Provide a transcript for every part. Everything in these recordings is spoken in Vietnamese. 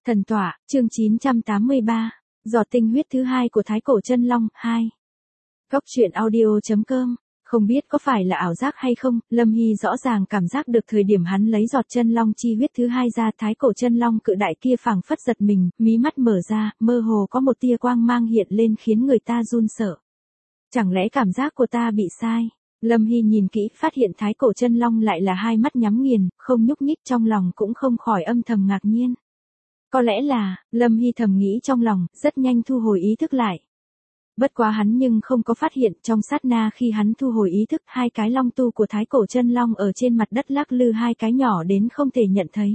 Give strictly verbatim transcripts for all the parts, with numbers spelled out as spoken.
Thần tọa, chương chín trăm tám mươi ba, giọt tinh huyết thứ hai của Thái Cổ Chân Long, hai. Góc truyện audio.com, không biết có phải là ảo giác hay không, Lâm Hy rõ ràng cảm giác được thời điểm hắn lấy giọt chân long chi huyết thứ hai ra, Thái Cổ Chân Long cự đại kia phảng phất giật mình, mí mắt mở ra, mơ hồ có một tia quang mang hiện lên khiến người ta run sợ. Chẳng lẽ cảm giác của ta bị sai? Lâm Hy nhìn kỹ phát hiện Thái Cổ Chân Long lại là hai mắt nhắm nghiền, không nhúc nhích, trong lòng cũng không khỏi âm thầm ngạc nhiên. Có lẽ là, Lâm Hy thầm nghĩ trong lòng, rất nhanh thu hồi ý thức lại. Bất quá hắn nhưng không có phát hiện, trong sát na khi hắn thu hồi ý thức, hai cái long tu của Thái Cổ Chân Long ở trên mặt đất lắc lư hai cái nhỏ đến không thể nhận thấy.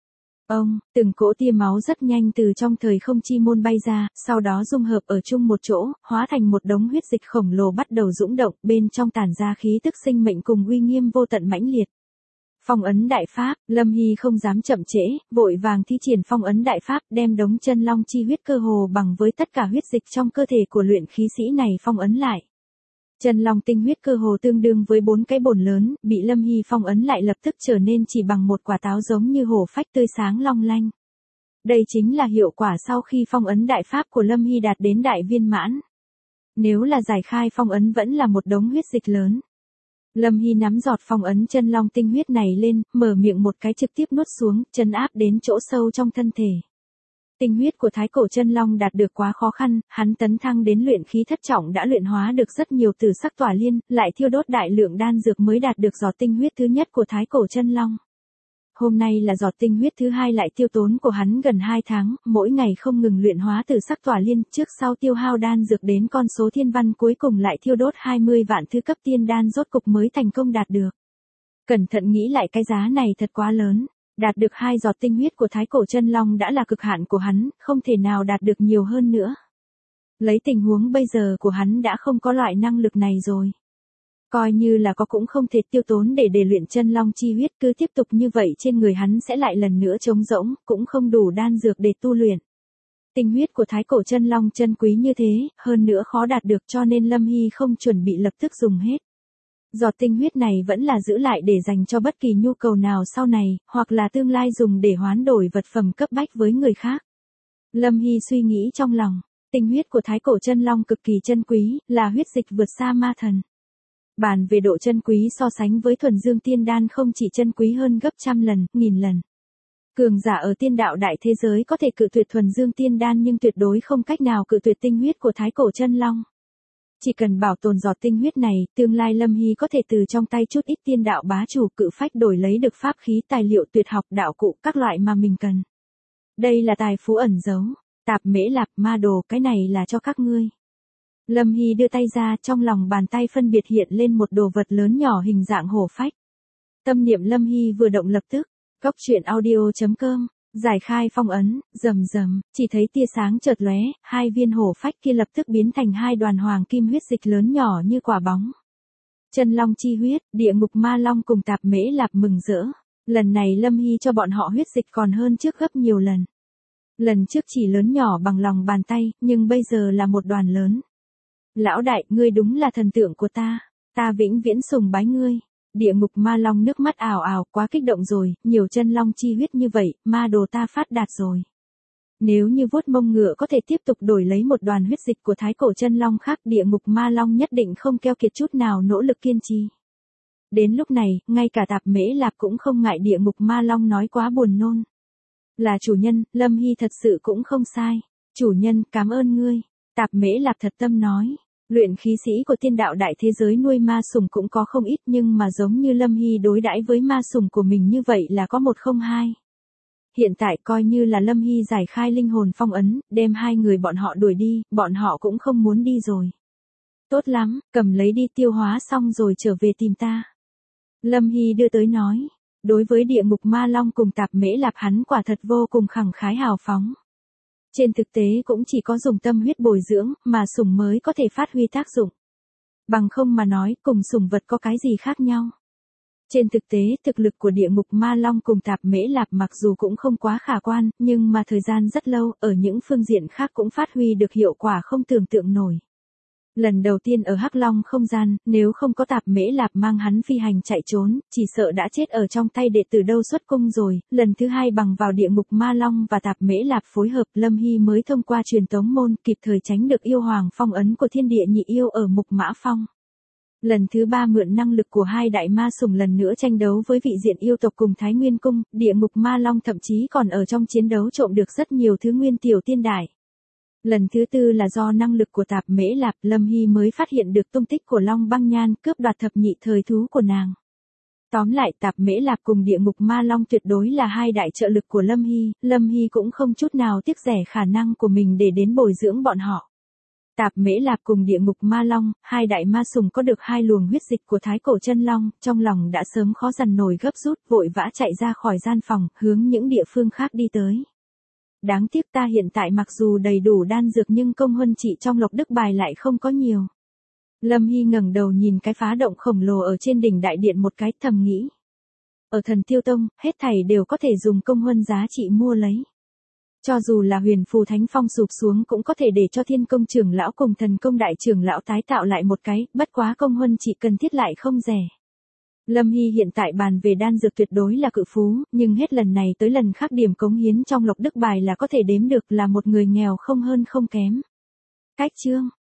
Ông, từng cỗ tia máu rất nhanh từ trong thời không chi môn bay ra, sau đó dung hợp ở chung một chỗ, hóa thành một đống huyết dịch khổng lồ bắt đầu dũng động, bên trong tản ra khí tức sinh mệnh cùng uy nghiêm vô tận mãnh liệt. Phong ấn đại pháp, Lâm Hy không dám chậm trễ, vội vàng thi triển phong ấn đại pháp, đem đống chân long chi huyết cơ hồ bằng với tất cả huyết dịch trong cơ thể của luyện khí sĩ này phong ấn lại. Chân long tinh huyết cơ hồ tương đương với bốn cái bồn lớn, bị Lâm Hy phong ấn lại lập tức trở nên chỉ bằng một quả táo giống như hổ phách tươi sáng long lanh. Đây chính là hiệu quả sau khi phong ấn đại pháp của Lâm Hy đạt đến đại viên mãn. Nếu là giải khai phong ấn vẫn là một đống huyết dịch lớn. Lâm Hy nắm giọt phong ấn chân long tinh huyết này lên, mở miệng một cái trực tiếp nuốt xuống, chân áp đến chỗ sâu trong thân thể. Tinh huyết của Thái Cổ Chân Long đạt được quá khó khăn, hắn tấn thăng đến luyện khí thất trọng đã luyện hóa được rất nhiều tử sắc tỏa liên, lại thiêu đốt đại lượng đan dược mới đạt được giọt tinh huyết thứ nhất của Thái Cổ Chân Long. Hôm nay là giọt tinh huyết thứ hai lại tiêu tốn của hắn gần hai tháng, mỗi ngày không ngừng luyện hóa tử sắc tỏa liên, trước sau tiêu hao đan dược đến con số thiên văn, cuối cùng lại thiêu đốt hai mươi vạn thứ cấp tiên đan rốt cục mới thành công đạt được. Cẩn thận nghĩ lại cái giá này thật quá lớn, đạt được hai giọt tinh huyết của Thái Cổ Chân Long đã là cực hạn của hắn, không thể nào đạt được nhiều hơn nữa. Lấy tình huống bây giờ của hắn đã không có loại năng lực này rồi. Coi như là có cũng không thể tiêu tốn để để luyện chân long chi huyết, cứ tiếp tục như vậy trên người hắn sẽ lại lần nữa trống rỗng, cũng không đủ đan dược để tu luyện. Tinh huyết của Thái Cổ Chân Long chân quý như thế, hơn nữa khó đạt được cho nên Lâm Hy không chuẩn bị lập tức dùng hết. Giọt tinh huyết này vẫn là giữ lại để dành cho bất kỳ nhu cầu nào sau này, hoặc là tương lai dùng để hoán đổi vật phẩm cấp bách với người khác. Lâm Hy suy nghĩ trong lòng, tinh huyết của Thái Cổ Chân Long cực kỳ chân quý, là huyết dịch vượt xa ma thần. Bàn về độ chân quý so sánh với thuần dương tiên đan không chỉ chân quý hơn gấp trăm lần, nghìn lần. Cường giả ở tiên đạo đại thế giới có thể cự tuyệt thuần dương tiên đan nhưng tuyệt đối không cách nào cự tuyệt tinh huyết của Thái Cổ Chân Long. Chỉ cần bảo tồn giọt tinh huyết này, tương lai Lâm Hy có thể từ trong tay chút ít tiên đạo bá chủ cự phách đổi lấy được pháp khí, tài liệu tuyệt học, đạo cụ, các loại mà mình cần. Đây là tài phú ẩn giấu, tạp mễ lạp ma đồ, cái này là cho các ngươi. Lâm Hy đưa tay ra, trong lòng bàn tay phân biệt hiện lên một đồ vật lớn nhỏ hình dạng hổ phách. Tâm niệm Lâm Hy vừa động lập tức, góc truyện audio.com, giải khai phong ấn, rầm rầm, chỉ thấy tia sáng chợt lóe, hai viên hổ phách kia lập tức biến thành hai đoàn hoàng kim huyết dịch lớn nhỏ như quả bóng. Chân long chi huyết, địa ngục ma long cùng tạp mễ lạp mừng rỡ. Lần này Lâm Hy cho bọn họ huyết dịch còn hơn trước gấp nhiều lần. Lần trước chỉ lớn nhỏ bằng lòng bàn tay, nhưng bây giờ là một đoàn lớn. Lão đại, ngươi đúng là thần tượng của ta, ta vĩnh viễn sùng bái ngươi. Địa ngục ma long nước mắt ào ào, quá kích động rồi, nhiều chân long chi huyết như vậy, ma đồ ta phát đạt rồi. Nếu như vuốt mông ngựa có thể tiếp tục đổi lấy một đoàn huyết dịch của Thái Cổ Chân Long khác, địa ngục ma long nhất định không keo kiệt chút nào nỗ lực kiên trì. Đến lúc này, ngay cả tạp mễ lạp cũng không ngại địa ngục ma long nói quá buồn nôn. Là chủ nhân, Lâm Hy thật sự cũng không sai. Chủ nhân, cảm ơn ngươi. Tạp mễ lạp thật tâm nói. Luyện khí sĩ của tiên đạo đại thế giới nuôi ma sủng cũng có không ít, nhưng mà giống như Lâm Hy đối đãi với ma sủng của mình như vậy là có một không hai. Hiện tại coi như là Lâm Hy giải khai linh hồn phong ấn, đem hai người bọn họ đuổi đi, bọn họ cũng không muốn đi rồi. Tốt lắm, cầm lấy đi, tiêu hóa xong rồi trở về tìm ta. Lâm Hy đưa tới nói. Đối với địa ngục ma long cùng tạp mễ lạp hắn quả thật vô cùng khẳng khái hào phóng. Trên thực tế cũng chỉ có dùng tâm huyết bồi dưỡng, mà sủng mới có thể phát huy tác dụng. Bằng không mà nói, cùng sủng vật có cái gì khác nhau. Trên thực tế, thực lực của địa ngục ma long cùng tạp mễ lạp mặc dù cũng không quá khả quan, nhưng mà thời gian rất lâu, ở những phương diện khác cũng phát huy được hiệu quả không tưởng tượng nổi. Lần đầu tiên ở Hắc Long không gian, nếu không có Tạp Mễ Lạp mang hắn phi hành chạy trốn, chỉ sợ đã chết ở trong tay đệ tử Đâu Xuất Cung rồi. Lần thứ hai bằng vào địa ngục Ma Long và Tạp Mễ Lạp phối hợp, Lâm Hy mới thông qua truyền tống môn, kịp thời tránh được yêu hoàng phong ấn của thiên địa nhị yêu ở Mục Mã Phong. Lần thứ ba mượn năng lực của hai đại ma sủng lần nữa tranh đấu với vị diện yêu tộc cùng Thái Nguyên Cung, địa ngục Ma Long thậm chí còn ở trong chiến đấu trộm được rất nhiều thứ nguyên tiểu tiên đại. Lần thứ tư là do năng lực của Tạp Mễ Lạp, Lâm Hy mới phát hiện được tung tích của Long Băng Nhan, cướp đoạt thập nhị thời thú của nàng. Tóm lại, Tạp Mễ Lạp cùng địa ngục Ma Long tuyệt đối là hai đại trợ lực của Lâm Hy, Lâm Hy cũng không chút nào tiếc rẻ khả năng của mình để đến bồi dưỡng bọn họ. Tạp Mễ Lạp cùng địa ngục Ma Long, hai đại ma sủng có được hai luồng huyết dịch của Thái Cổ Chân Long, trong lòng đã sớm khó dằn nổi gấp rút, vội vã chạy ra khỏi gian phòng, hướng những địa phương khác đi tới. Đáng tiếc ta hiện tại mặc dù đầy đủ đan dược nhưng công huân trị trong Lộc Đức bài lại không có nhiều. Lâm Hy ngẩng đầu nhìn cái phá động khổng lồ ở trên đỉnh đại điện một cái, thầm nghĩ. Ở Thần Tiêu Tông, hết thảy đều có thể dùng công huân giá trị mua lấy. Cho dù là Huyền Phù Thánh Phong sụp xuống cũng có thể để cho Thiên Công trưởng lão cùng Thần Công đại trưởng lão tái tạo lại một cái, bất quá công huân trị cần thiết lại không rẻ. Lâm Hy hiện tại bàn về đan dược tuyệt đối là cự phú, nhưng hết lần này tới lần khác điểm cống hiến trong Lộc Đức bài là có thể đếm được, là một người nghèo không hơn không kém. Cách chương